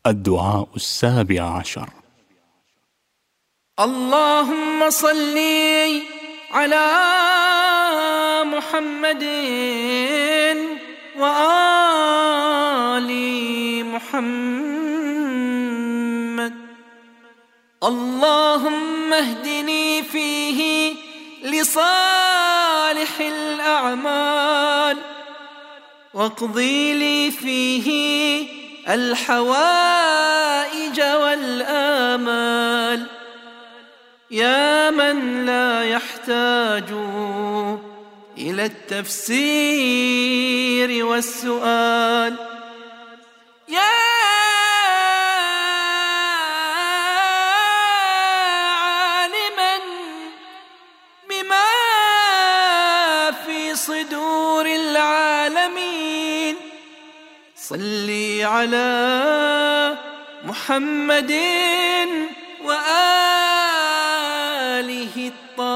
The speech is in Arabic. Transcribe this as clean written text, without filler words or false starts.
الدعاء 17. اللهم صل على محمد وآل محمد. اللهم اهدني فيه لصالح الأعمال، واقضي لي فيه الحوائج والآمال، يا من لا يحتاج إلى التفسير والسؤال، يا عالما بما في صدور العالمين. صلي على محمد وآله الطاهرين.